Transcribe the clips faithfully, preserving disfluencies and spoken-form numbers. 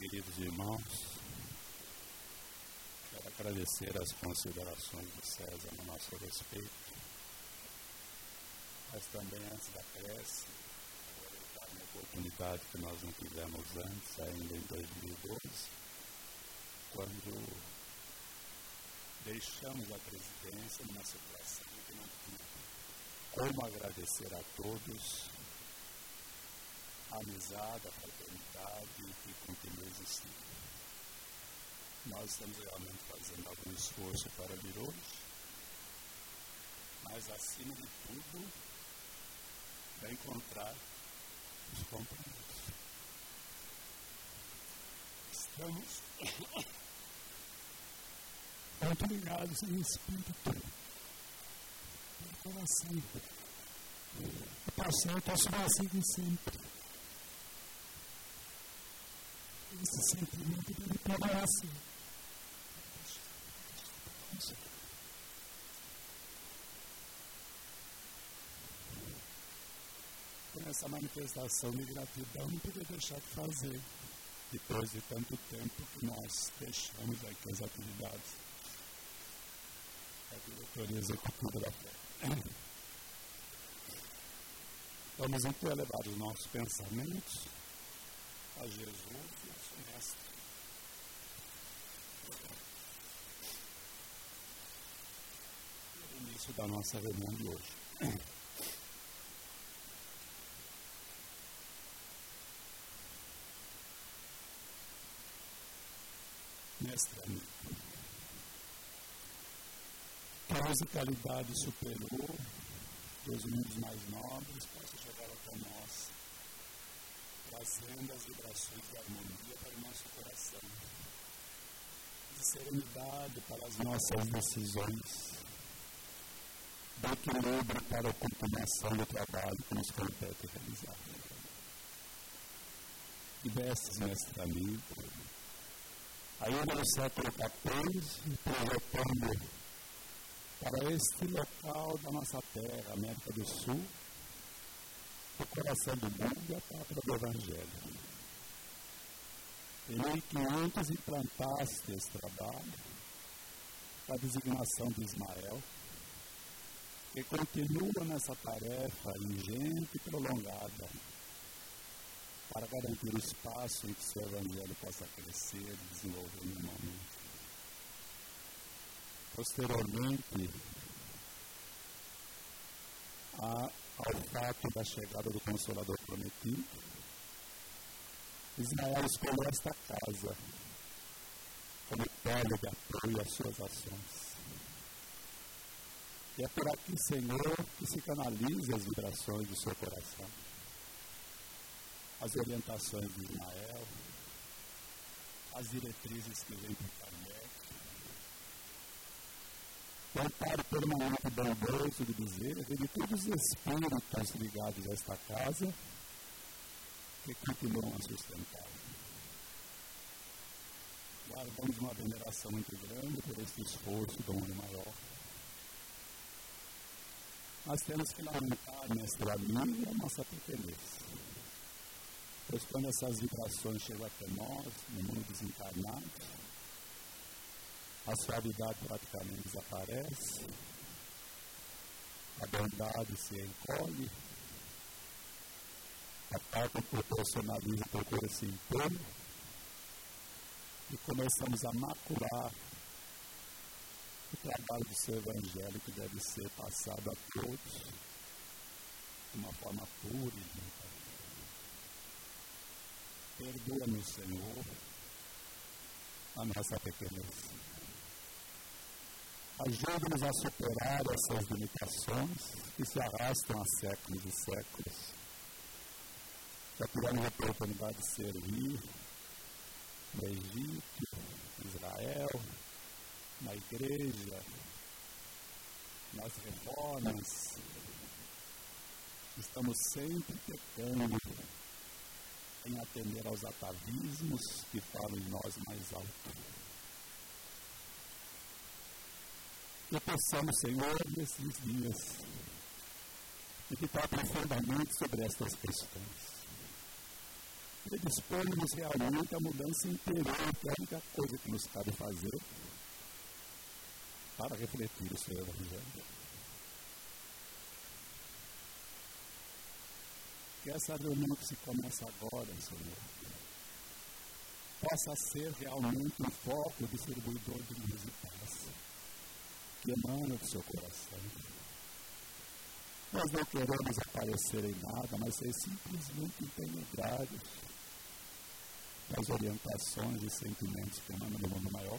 queridos irmãos, quero agradecer as considerações de César a nosso respeito, mas também antes da prece, aproveitar uma oportunidade que nós não tivemos antes, ainda em dois mil e doze, quando deixamos a presidência numa situação que não tinha como agradecer a todos a amizade, a fraternidade que continua existindo. Nós estamos realmente fazendo algum esforço para vir hoje, mas acima de tudo, para encontrar os companheiros. Estamos muito ligados em espírito, pelo coração. O parceiro que vai seguir sempre. Esse sentimento de preparação. Com essa manifestação de gratidão, não podia deixar de fazer, depois de tanto tempo que nós deixamos aqui as atividades da diretoria executiva da Fé. Vamos então elevar os nossos pensamentos a Jesus e a seu Mestre. O início da nossa reunião de hoje. Mestre amigo, que a musicalidade superior dos mundos mais nobres possa chegar até nós, trazendo as vibrações de harmonia para o nosso coração, de serenidade para as nossas decisões, de equilíbrio para a continuação do trabalho que nos compete realizar. E desses, mestre amigo, ainda no século quatorze, projetando para este local da nossa terra, América do Sul, o coração do mundo e a pátria do Evangelho. Em mil e quinhentos implantaste esse trabalho, a designação de Ismael, que continua nessa tarefa ingente e prolongada, para garantir o espaço em que seu Evangelho possa crescer e desenvolver normalmente. Posteriormente, a ao fato da chegada do Consolador Prometido, Ismael escolheu esta casa como pele de apoio às suas ações. E é por aqui, Senhor, que se canaliza as vibrações do seu coração, as orientações de Ismael, as diretrizes que vêm por Kardec. O amparo permanente bondoso de dizer de todos os espíritos ligados a esta casa que continuam a sustentar. Guardamos uma veneração muito grande por este esforço do mundo maior. Nós temos que lamentar, mestre amigo, a nossa pequenez. Pois quando essas vibrações chegam até nós, no mundo desencarnado, a suavidade praticamente desaparece, a bondade se encolhe, a parte proporcionalismo procura se impor, e começamos a macular o trabalho do seu Evangelho, que deve ser passado a todos de uma forma pura e limpa. Perdoa-nos, Senhor, a nossa pequenez. Ajude-nos a superar essas limitações que se arrastam há séculos e séculos. Já tivemos a oportunidade de servir no Egito, em Israel, na igreja, nas reformas. Estamos sempre pecando em atender aos atavismos que falam em nós mais alto. Que possamos, Senhor, nesses dias, meditar profundamente sobre estas questões. predispomos realmente à mudança interior, que é a única coisa que nos cabe fazer para refletir o seu Evangelho. Que essa reunião que se começa agora, Senhor, possa ser realmente um foco distribuidor de luz e paz, que emana do seu coração. Nós não queremos aparecer em nada, mas ser simplesmente intermediários das orientações e sentimentos que emanam do mundo maior,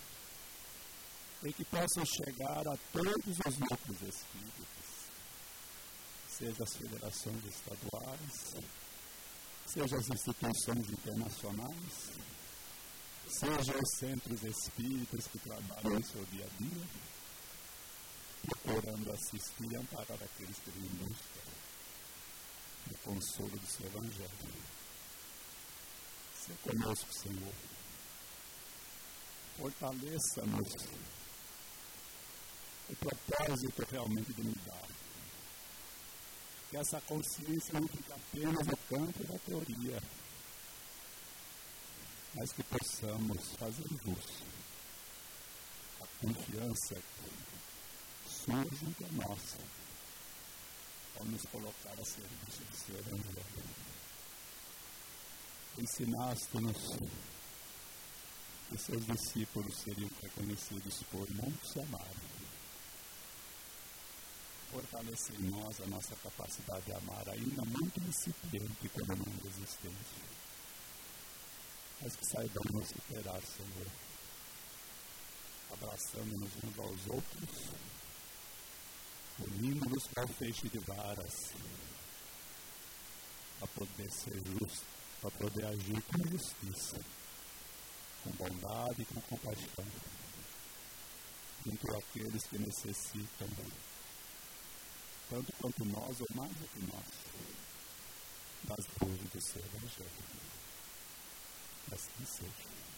e que possam chegar a todos os núcleos espíritas, seja as federações estaduais, seja as instituições internacionais, seja os centros espíritas que trabalham no seu dia a dia, procurando assistir e amparar aqueles que vêm em busca do consolo do seu Evangelho. Seja conosco, Senhor. Fortaleça-nos o propósito realmente de mudar. Que essa consciência não fique apenas no campo da teoria, mas que possamos fazer jus à confiança que surge junto a nós, ao nos colocar a serviço do seu Evangelho. Ensinaste-nos que seus discípulos seriam reconhecidos por muitos e amados. Fortalece em nós a nossa capacidade de amar, ainda muito incipiente como mundo existente. Mas que saibamos superar, Senhor, abraçando-nos uns aos outros, unindo-nos com o feixe de varas, para poder ser justo, para poder agir com justiça, com bondade e com compaixão, junto àqueles que necessitam, tanto quanto nós ou mais do que nós, das luzes do seu Evangelho. Assim seja.